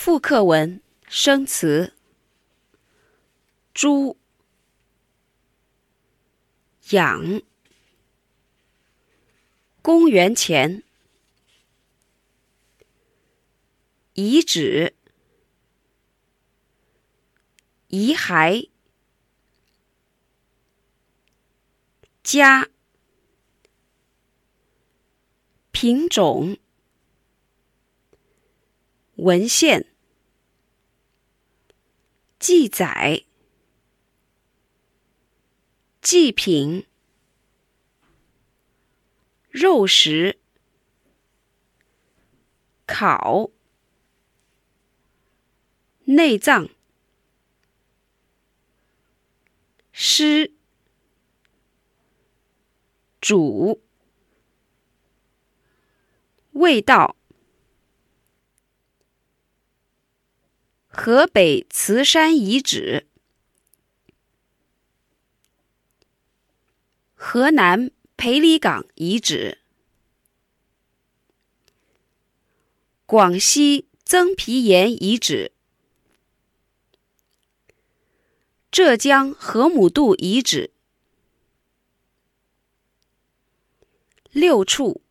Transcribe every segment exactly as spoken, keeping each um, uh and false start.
复课文生词：猪、养、公元前、遗址、遗骸、家、品种、文献、记载、祭品、肉食、烤、内脏、湿、煮、味道。河北慈山遗址，河南裴李岗遗址，广西曾皮岩遗址，浙江河姆渡遗址，六处，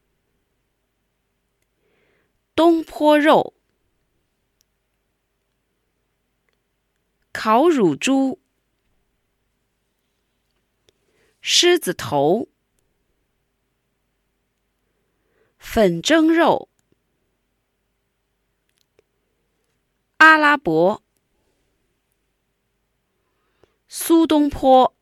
东坡肉，烤乳猪，狮子头，粉蒸肉，阿拉伯，苏东坡。